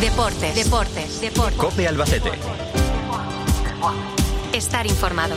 Deportes. COPE Albacete. Estar informado.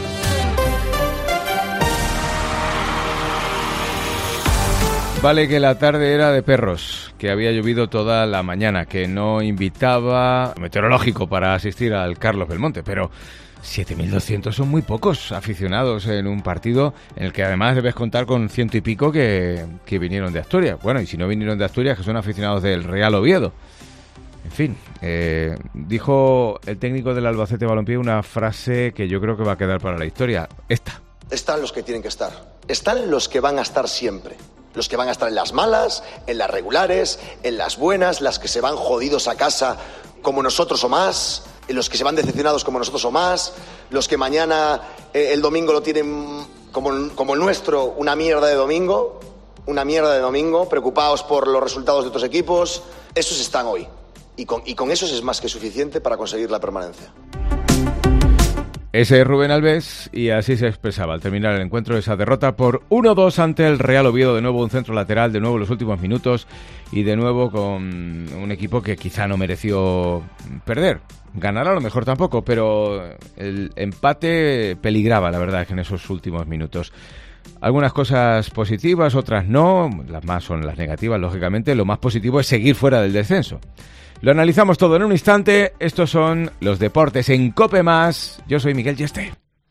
Vale que la tarde era de perros, que había llovido toda la mañana, que no invitaba meteorológico para asistir al Carlos Belmonte, pero 7.200 son muy pocos aficionados en un partido en el que además debes contar con 100 y pico que vinieron de Asturias. Bueno, y si no vinieron de Asturias, que son aficionados del Real Oviedo. En fin, dijo el técnico del Albacete Balompié una frase que yo creo que va a quedar para la historia. Están los que tienen que estar. Están los que van a estar siempre. Los que van a estar en las malas, en las regulares, en las buenas, las que se van jodidos a casa como nosotros o más, los que se van decepcionados como nosotros o más, los que mañana, el domingo lo tienen como el nuestro, una mierda de domingo, preocupados por los resultados de otros equipos. Esos están hoy. Y con esos es más que suficiente para conseguir la permanencia. Ese es Rubén Alves y así se expresaba al terminar el encuentro, esa derrota por 1-2 ante el Real Oviedo. De nuevo un centro lateral, de nuevo en los últimos minutos y de nuevo con un equipo que quizá no mereció perder. Ganar a lo mejor tampoco, pero el empate peligraba, la verdad, en esos últimos minutos. Algunas cosas positivas, otras no, las más son las negativas, lógicamente. Lo más positivo es seguir fuera del descenso. Lo analizamos todo en un instante. Estos son los deportes en COPE+. Yo soy Miguel Yeste.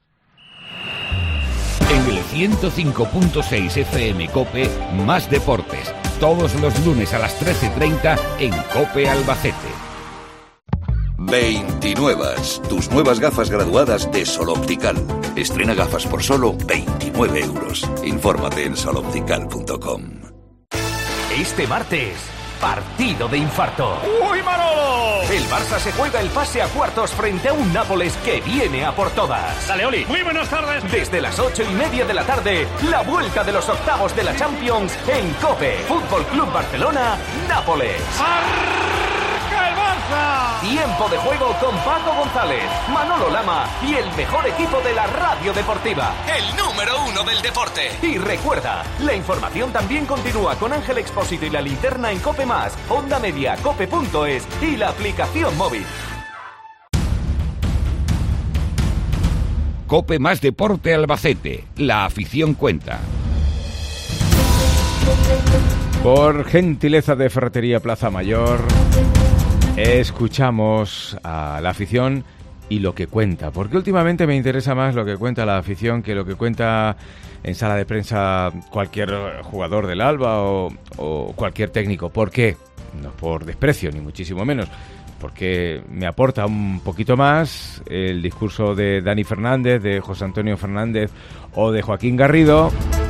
En el 105.6 FM COPE, más deportes. Todos los lunes a las 13:30 en COPE Albacete. 29. Tus nuevas gafas graduadas de Sol Optical. Estrena gafas por solo 29 euros. Infórmate en soloptical.com. Este martes, partido de infarto. ¡Uy, Manolo! El Barça se juega el pase a cuartos frente a un Nápoles que viene a por todas. Dale, Oli. Muy buenas tardes. Desde las 8:30 de la tarde, la vuelta de los octavos de la Champions en COPE. Fútbol Club Barcelona, Nápoles. ¡Arranca el Barça! Tiempo de juego con Paco González, Manolo Lama y el mejor equipo de la radio deportiva. El número 1 del deporte. Y recuerda, la información también continúa con Ángel Expósito y la linterna en COPE+, Onda Media, cope.es y la aplicación móvil. COPE más Deporte Albacete. La afición cuenta. Por gentileza de Ferretería Plaza Mayor, escuchamos a la afición y lo que cuenta, porque últimamente me interesa más lo que cuenta la afición que lo que cuenta en sala de prensa cualquier jugador del Alba o cualquier técnico. ¿Por qué? No por desprecio, ni muchísimo menos, porque me aporta un poquito más el discurso de Dani Fernández, de José Antonio Fernández o de Joaquín Garrido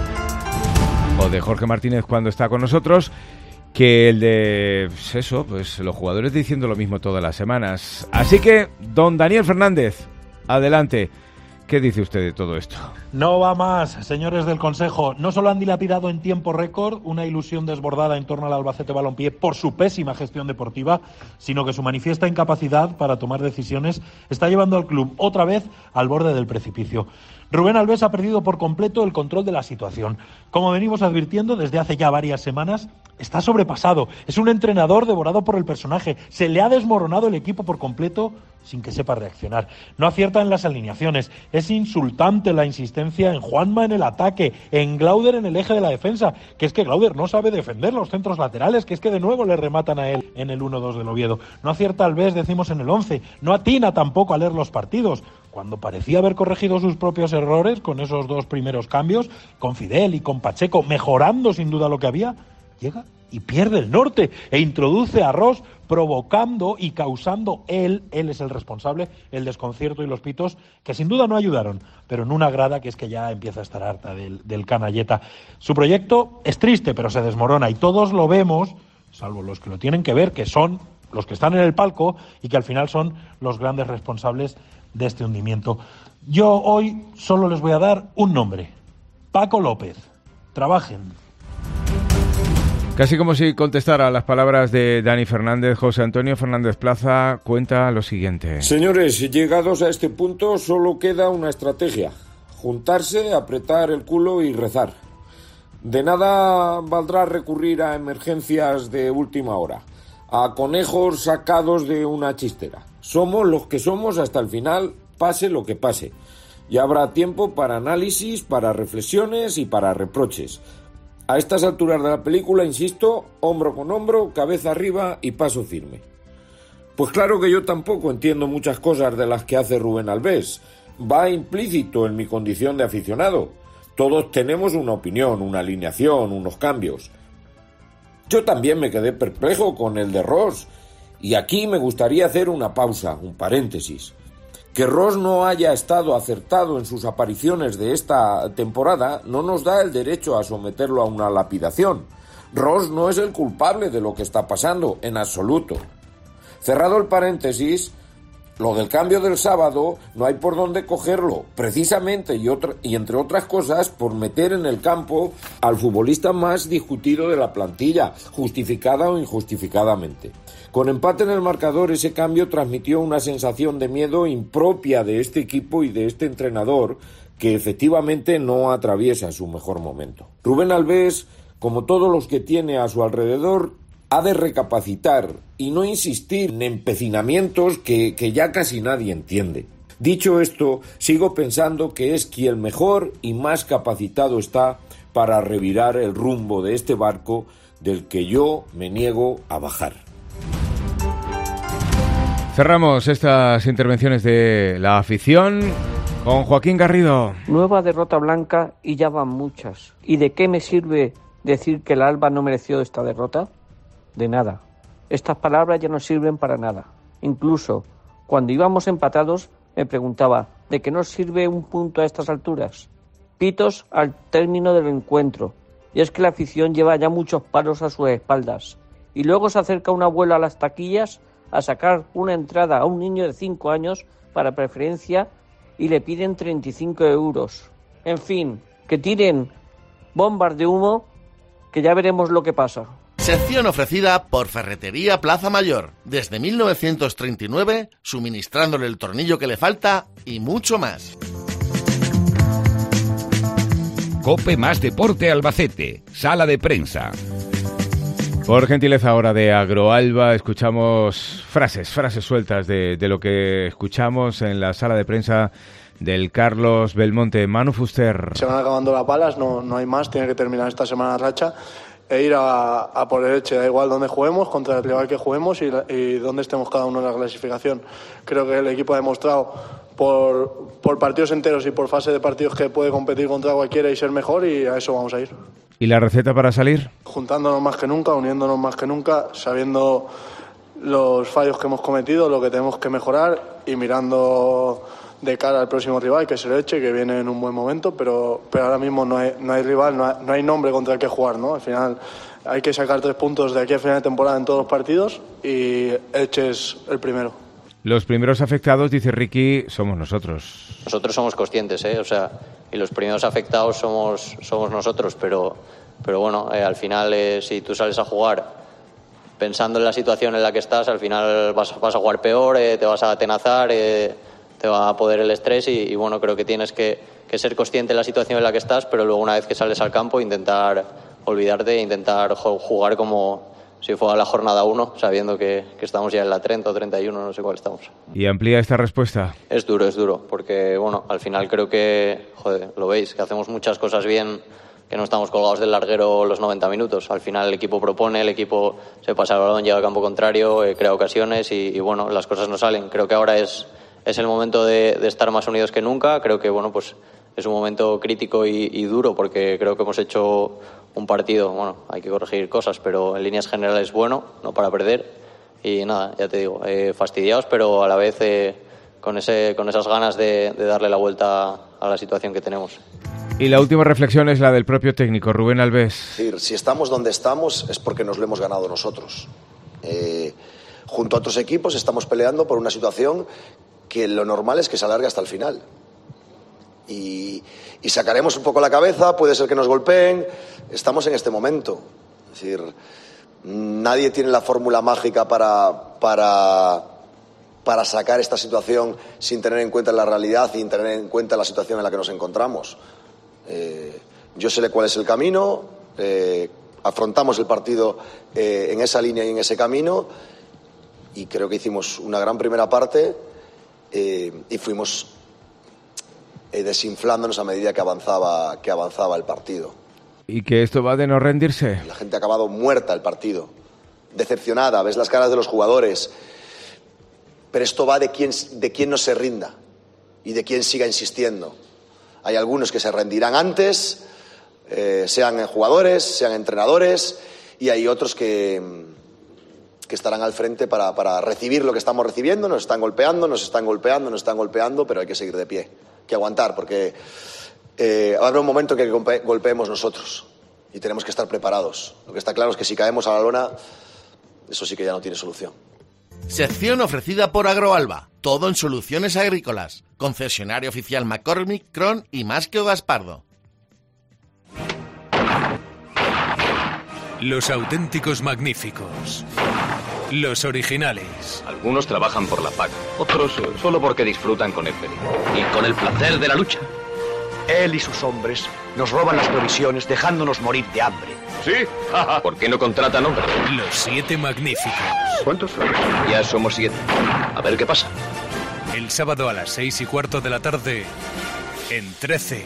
o de Jorge Martínez cuando está con nosotros, que el de pues los jugadores diciendo lo mismo todas las semanas. Así que, don Daniel Fernández, adelante. ¿Qué dice usted de todo esto? No va más, señores del Consejo. No solo han dilapidado en tiempo récord una ilusión desbordada en torno al Albacete Balompié por su pésima gestión deportiva, sino que su manifiesta incapacidad para tomar decisiones está llevando al club otra vez al borde del precipicio. Rubén Alves ha perdido por completo el control de la situación. Como venimos advirtiendo desde hace ya varias semanas, está sobrepasado. Es un entrenador devorado por el personaje. Se le ha desmoronado el equipo por completo sin que sepa reaccionar. No acierta en las alineaciones. Es insultante la insistencia en Juanma en el ataque, en Glauder en el eje de la defensa, que es que Glauder no sabe defender los centros laterales, que es que de nuevo le rematan a él en el 1-2 del Oviedo. No acierta Alves, decimos, en el 11. No atina tampoco a leer los partidos. Cuando parecía haber corregido sus propios errores con esos dos primeros cambios, con Fidel y con Pacheco, mejorando sin duda lo que había, llega y pierde el norte e introduce a Ross, provocando y causando él es el responsable, el desconcierto y los pitos, que sin duda no ayudaron, pero en una grada que es que ya empieza a estar harta del canalleta. Su proyecto es triste, pero se desmorona y todos lo vemos, salvo los que lo tienen que ver, que son los que están en el palco y que al final son los grandes responsables de este hundimiento. Yo hoy solo les voy a dar un nombre: Paco López. Trabajen. Casi como si contestara a las palabras de Dani Fernández, José Antonio Fernández Plaza cuenta lo siguiente. Señores, llegados a este punto solo queda una estrategia: juntarse, apretar el culo y rezar. De nada valdrá recurrir a emergencias de última hora. a conejos sacados de una chistera. Somos los que somos hasta el final, pase lo que pase. Ya habrá tiempo para análisis, para reflexiones y para reproches. A estas alturas de la película, insisto, hombro con hombro, cabeza arriba y paso firme. Pues claro que yo tampoco entiendo muchas cosas de las que hace Rubén Albés. Va implícito en mi condición de aficionado. Todos tenemos una opinión, una alineación, unos cambios. Yo también me quedé perplejo con el de Ross. Y aquí me gustaría hacer una pausa, un paréntesis. Que Ross no haya estado acertado en sus apariciones de esta temporada no nos da el derecho a someterlo a una lapidación. Ross no es el culpable de lo que está pasando, en absoluto. Cerrado el paréntesis, lo del cambio del sábado no hay por dónde cogerlo, precisamente y entre otras cosas por meter en el campo al futbolista más discutido de la plantilla, justificada o injustificadamente. Con empate en el marcador, ese cambio transmitió una sensación de miedo impropia de este equipo y de este entrenador que efectivamente no atraviesa su mejor momento. Rubén Albés, como todos los que tiene a su alrededor, ha de recapacitar y no insistir en empecinamientos que ya casi nadie entiende. Dicho esto, sigo pensando que es quien mejor y más capacitado está para revirar el rumbo de este barco del que yo me niego a bajar. Cerramos estas intervenciones de la afición con Joaquín Garrido. Nueva derrota blanca y ya van muchas. ¿Y de qué me sirve decir que el Alba no mereció esta derrota? De nada. Estas palabras ya no sirven para nada. Incluso cuando íbamos empatados me preguntaba, ¿de qué nos sirve un punto a estas alturas? Pitos al término del encuentro. Y es que la afición lleva ya muchos palos a sus espaldas. Y luego se acerca un abuelo a las taquillas a sacar una entrada a un niño de 5 años para preferencia y le piden 35 euros. En fin, que tiren bombas de humo, que ya veremos lo que pasa. Sección ofrecida por Ferretería Plaza Mayor. Desde 1939, suministrándole el tornillo que le falta y mucho más. COPE más Deporte Albacete. Sala de prensa. Por gentileza ahora de Agroalba, escuchamos frases sueltas de lo que escuchamos en la sala de prensa del Carlos Belmonte. Manu Fuster. Se van acabando las balas, no hay más, tiene que terminar esta semana racha e ir a por el Elche, da igual dónde juguemos, contra el rival que juguemos y dónde estemos cada uno en la clasificación. Creo que el equipo ha demostrado por partidos enteros y por fase de partidos que puede competir contra cualquiera y ser mejor, y a eso vamos a ir. ¿Y la receta para salir? Juntándonos más que nunca, uniéndonos más que nunca, sabiendo los fallos que hemos cometido, lo que tenemos que mejorar y mirando de cara al próximo rival, que es el Elche, que viene en un buen momento, pero ahora mismo no hay rival, no hay nombre contra el que jugar, ¿no? Al final hay que sacar 3 puntos de aquí a final de temporada en todos los partidos y Elche es el primero. Los primeros afectados, dice Ricky, somos nosotros. Nosotros somos conscientes, y los primeros afectados somos nosotros, pero bueno, al final si tú sales a jugar pensando en la situación en la que estás, al final vas a jugar peor, te vas a atenazar, te va a poder el estrés y bueno, creo que tienes que ser consciente de la situación en la que estás, pero luego una vez que sales al campo intentar olvidarte e intentar jugar como si fuera la jornada 1, sabiendo que estamos ya en la 30 o 31, no sé cuál estamos. ¿Y amplía esta respuesta? Es duro, porque bueno, al final creo que, lo veis, que hacemos muchas cosas bien, que no estamos colgados del larguero los 90 minutos. Al final el equipo propone, el equipo se pasa el balón, llega al campo contrario, crea ocasiones y bueno, las cosas no salen. Creo que ahora es el momento de estar más unidos que nunca. Creo que bueno, pues es un momento crítico y duro, porque creo que hemos hecho un partido, bueno, hay que corregir cosas, pero en líneas generales bueno, no para perder. Y nada, ya te digo, fastidiados, pero a la vez con esas ganas de darle la vuelta a la situación que tenemos. Y la última reflexión es la del propio técnico, Rubén Albés. Es decir, si estamos donde estamos es porque nos lo hemos ganado nosotros. Junto a otros equipos estamos peleando por una situación que lo normal es que se alargue hasta el final. Y sacaremos un poco la cabeza, puede ser que nos golpeen, estamos en este momento. Es decir, nadie tiene la fórmula mágica para sacar esta situación sin tener en cuenta la realidad y sin tener en cuenta la situación en la que nos encontramos. Yo sé cuál es el camino, afrontamos el partido en esa línea y en ese camino, y creo que hicimos una gran primera parte y fuimos desinflándonos a medida que avanzaba el partido. ¿Y que esto va de no rendirse? La gente ha acabado muerta el partido, decepcionada, ves las caras de los jugadores, pero esto va de quién no se rinda y de quién siga insistiendo. Hay algunos que se rendirán antes, sean jugadores, sean entrenadores, y hay otros que estarán al frente para recibir lo que estamos recibiendo. Nos están golpeando, pero hay que seguir de pie, que aguantar, porque habrá un momento que golpeemos nosotros y tenemos que estar preparados. Lo que está claro es que si caemos a la lona, eso sí que ya no tiene solución. Sección ofrecida por Agroalba, todo en soluciones agrícolas. Concesionario oficial McCormick, Cron y Masqueo Gaspardo. Los auténticos magníficos. Los originales. Algunos trabajan por la paga, otros solo porque disfrutan con el peligro y con el placer de la lucha. Él y sus hombres nos roban las provisiones dejándonos morir de hambre. ¿Sí? ¿Por qué no contratan hombres? Los 7 magníficos. ¿Cuántos? Ya somos 7. A ver qué pasa. El sábado a las 6:15 de la tarde en 13.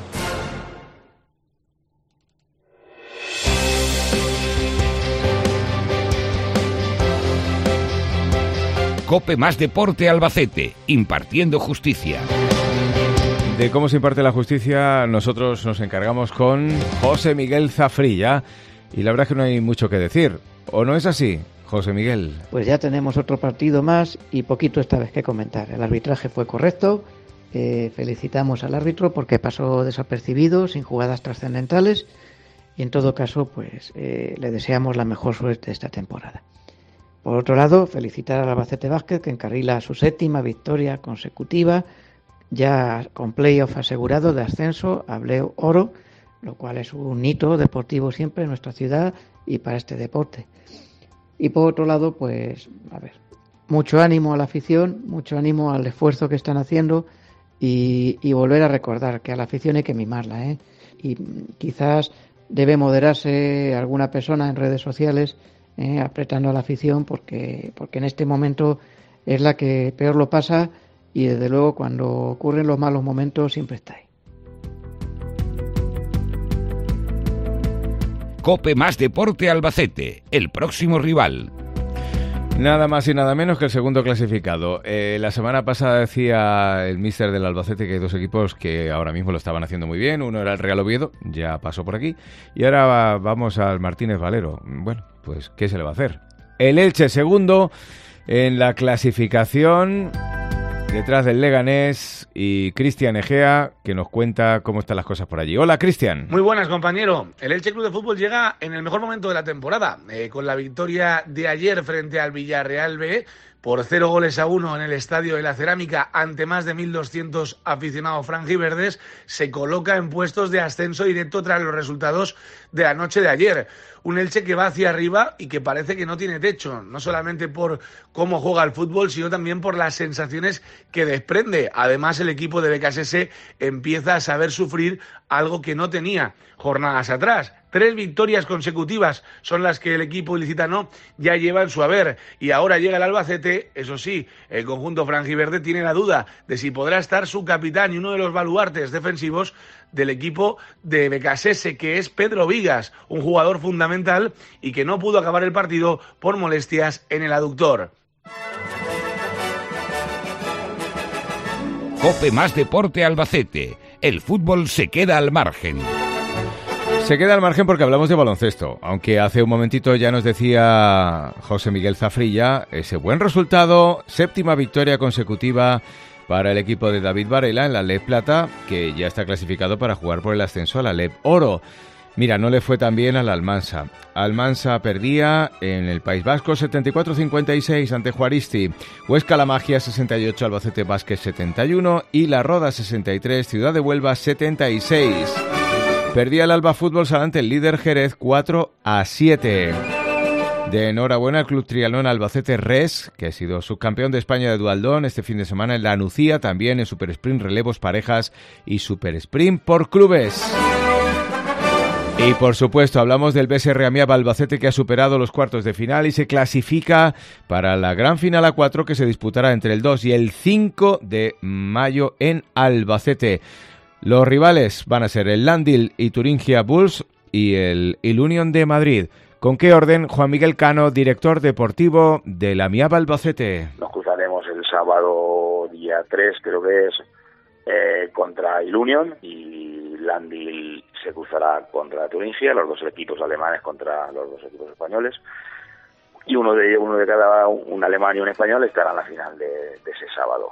COPE Más Deporte Albacete, impartiendo justicia. De cómo se imparte la justicia, nosotros nos encargamos con José Miguel Zafrilla. Y la verdad es que no hay mucho que decir. ¿O no es así, José Miguel? Pues ya tenemos otro partido más y poquito esta vez que comentar. El arbitraje fue correcto. Felicitamos al árbitro porque pasó desapercibido, sin jugadas trascendentales. Y en todo caso, pues le deseamos la mejor suerte esta temporada. Por otro lado, felicitar al Albacete Basket, que encarrila su 7ª victoria consecutiva, ya con playoff asegurado de ascenso a Bleu Oro, lo cual es un hito deportivo siempre en nuestra ciudad y para este deporte. Y por otro lado, pues, mucho ánimo a la afición, mucho ánimo al esfuerzo que están haciendo y volver a recordar que a la afición hay que mimarla, ¿eh? Y quizás debe moderarse alguna persona en redes sociales apretando a la afición porque en este momento es la que peor lo pasa y desde luego cuando ocurren los malos momentos siempre está ahí. COPE Más Deporte Albacete, el próximo rival. Nada más y nada menos que el segundo clasificado. La semana pasada decía el míster del Albacete que hay 2 equipos que ahora mismo lo estaban haciendo muy bien. Uno era el Real Oviedo, ya pasó por aquí. Y ahora vamos al Martínez Valero. Bueno, pues ¿qué se le va a hacer? El Elche segundo en la clasificación, detrás del Leganés, y Cristian Egea, que nos cuenta cómo están las cosas por allí. Hola, Cristian. Muy buenas, compañero. El Elche Club de Fútbol llega en el mejor momento de la temporada, con la victoria de ayer frente al Villarreal B, por 0-1 en el Estadio de la Cerámica ante más de 1.200 aficionados franjiverdes, se coloca en puestos de ascenso directo tras los resultados de la noche de ayer. Un Elche que va hacia arriba y que parece que no tiene techo, no solamente por cómo juega el fútbol, sino también por las sensaciones que desprende. Además, el equipo de Becasese empieza a saber sufrir algo que no tenía jornadas atrás. 3 victorias consecutivas son las que el equipo ilicitano ya lleva en su haber. Y ahora llega el Albacete. Eso sí, el conjunto franjiverde tiene la duda de si podrá estar su capitán y uno de los baluartes defensivos del equipo de Becasese, que es Pedro Vigas, un jugador fundamental y que no pudo acabar el partido por molestias en el aductor. COPE Más Deporte Albacete. El fútbol se queda al margen. Se queda al margen porque hablamos de baloncesto, aunque hace un momentito ya nos decía José Miguel Zafrilla ese buen resultado, 7ª victoria consecutiva para el equipo de David Varela en la LEB Plata, que ya está clasificado para jugar por el ascenso a la LEB Oro. Mira, no le fue tan bien al Almansa. Almansa perdía en el País Vasco 74-56 ante Juaristi. Huesca La Magia 68, Albacete Basket 71 y La Roda 63, Ciudad de Huelva 76. Perdía el Alba Fútbol Sala ante el líder Jerez 4-7. De enhorabuena al Club Triatlón Albacete Res, que ha sido subcampeón de España de dualdón este fin de semana en la Nucía, también en Super Sprint relevos parejas y Super Sprint por clubes. Y por supuesto hablamos del BSR Amiab Albacete, que ha superado los cuartos de final y se clasifica para la gran final A4, que se disputará entre el 2 y el 5 de mayo en Albacete. Los rivales van a ser el Landil y Turingia Bulls y el Ilunion de Madrid. ¿Con qué orden? Juan Miguel Cano, director deportivo del Amiab Albacete. Nos cruzaremos el sábado día 3, creo que es, contra Ilunion, y Landil se cruzará contra Turingia, los dos equipos alemanes contra los dos equipos españoles, y uno de cada, un alemán y un español, estará en la final de ese sábado.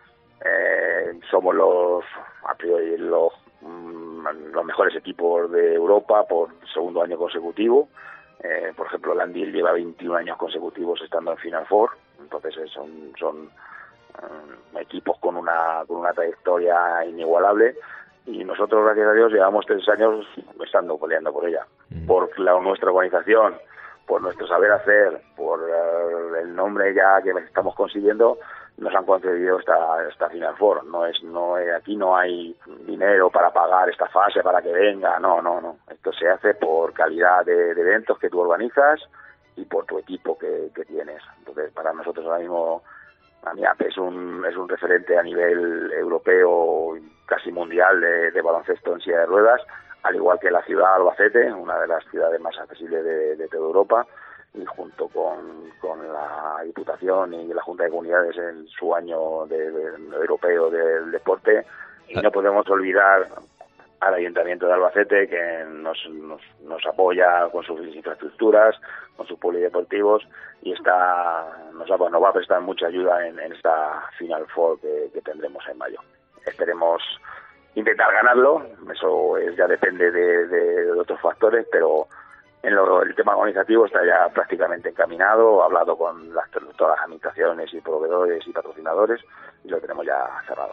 Somos a priori los mejores equipos de Europa por segundo año consecutivo. Por ejemplo, Landil lleva 21 años consecutivos estando en Final Four, entonces son equipos con una trayectoria inigualable, y nosotros, gracias a Dios, llevamos 3 años estando peleando por ella, por nuestra organización, por nuestro saber hacer, por el nombre ya que estamos consiguiendo. Nos han concedido esta Final Four. Aquí no hay dinero para pagar esta fase para que venga, no. Esto se hace por calidad de eventos que tú organizas y por tu equipo que tienes. Entonces, para nosotros ahora mismo, Amiab es un referente a nivel europeo, casi mundial, de baloncesto en silla de ruedas, al igual que la ciudad de Albacete, una de las ciudades más accesibles de toda Europa, y junto con la Diputación y la Junta de Comunidades en su año europeo del deporte. Y no podemos olvidar al Ayuntamiento de Albacete, que nos apoya con sus infraestructuras, con sus polideportivos, y nos va a prestar mucha ayuda en esta Final Four que tendremos en mayo. Esperemos intentar ganarlo, eso ya depende de otros factores, pero el tema organizativo está ya prácticamente encaminado, hablado con todas las administraciones y proveedores y patrocinadores, y lo tenemos ya cerrado.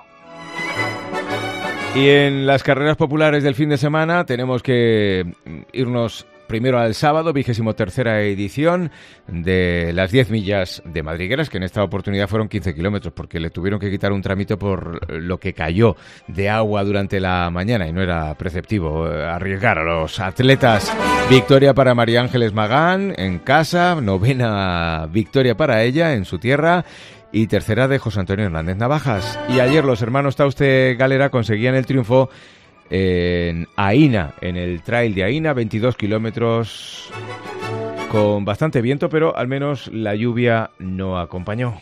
Y en las carreras populares del fin de semana tenemos que irnos primero al sábado, 23ª edición de las 10 millas de Madrigueras, que en esta oportunidad fueron 15 kilómetros, porque le tuvieron que quitar un tramito por lo que cayó de agua durante la mañana, y no era preceptivo arriesgar a los atletas. Victoria para María Ángeles Magán en casa, 9ª victoria para ella en su tierra, y 3ª de José Antonio Hernández Navajas. Y ayer los hermanos Tauste Galera conseguían el triunfo en Aína, en el trail de Aína, 22 kilómetros con bastante viento, pero al menos la lluvia no acompañó.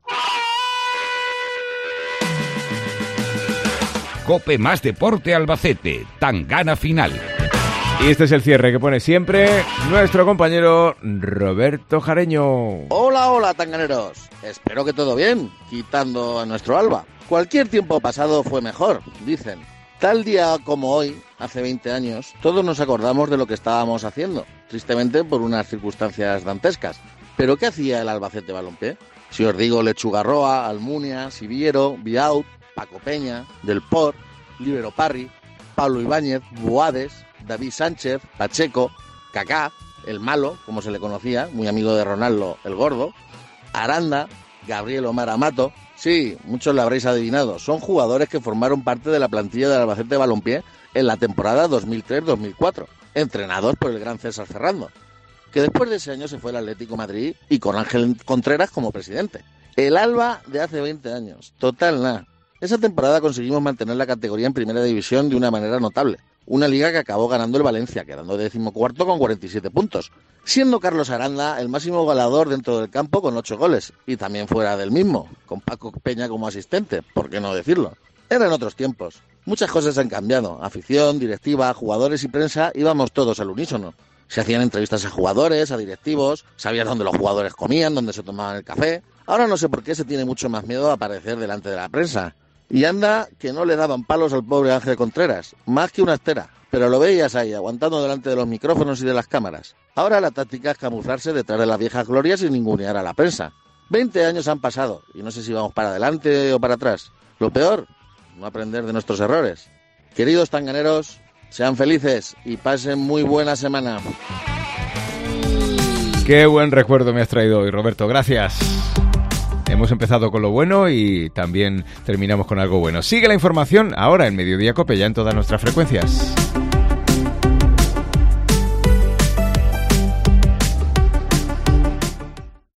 COPE más Deporte Albacete, Tangana final. Y este es el cierre que pone siempre nuestro compañero Roberto Jareño. Hola, tanganeros. Espero que todo bien, quitando a nuestro Alba. Cualquier tiempo pasado fue mejor, dicen. Tal día como hoy, hace 20 años, todos nos acordamos de lo que estábamos haciendo, tristemente por unas circunstancias dantescas. ¿Pero qué hacía el Albacete Balompié? Si os digo Lechuga Roa, Almunia, Siviero, Biaut, Paco Peña, Del Port, Líbero Parry, Pablo Ibáñez, Boades, David Sánchez, Pacheco, Kaká, el malo, como se le conocía, muy amigo de Ronaldo el Gordo, Aranda, Gabriel Omar Amato. Sí, muchos lo habréis adivinado, son jugadores que formaron parte de la plantilla del Albacete Balompié en la temporada 2003-2004, entrenados por el gran César Ferrando, que después de ese año se fue al Atlético Madrid y con Ángel Contreras como presidente. El Alba de hace 20 años, total nada. Esa temporada conseguimos mantener la categoría en primera división de una manera notable. Una liga que acabó ganando el Valencia, quedando 14º con 47 puntos, siendo Carlos Aranda el máximo goleador dentro del campo con 8 goles, y también fuera del mismo, con Paco Peña como asistente, ¿por qué no decirlo? Eran otros tiempos. Muchas cosas han cambiado. Afición, directiva, jugadores y prensa íbamos todos al unísono. Se hacían entrevistas a jugadores, a directivos, sabías dónde los jugadores comían, dónde se tomaban el café. Ahora no sé por qué se tiene mucho más miedo a aparecer delante de la prensa. Y anda que no le daban palos al pobre Ángel Contreras, más que una estera, pero lo veías ahí, aguantando delante de los micrófonos y de las cámaras. Ahora la táctica es camuflarse detrás de las viejas glorias y ningunear a la prensa. 20 años han pasado, y no sé si vamos para adelante o para atrás. Lo peor, no aprender de nuestros errores. Queridos tanganeros, sean felices y pasen muy buena semana. Qué buen recuerdo me has traído hoy, Roberto, gracias. Hemos empezado con lo bueno y también terminamos con algo bueno. Sigue la información ahora en Mediodía Cope, ya en todas nuestras frecuencias.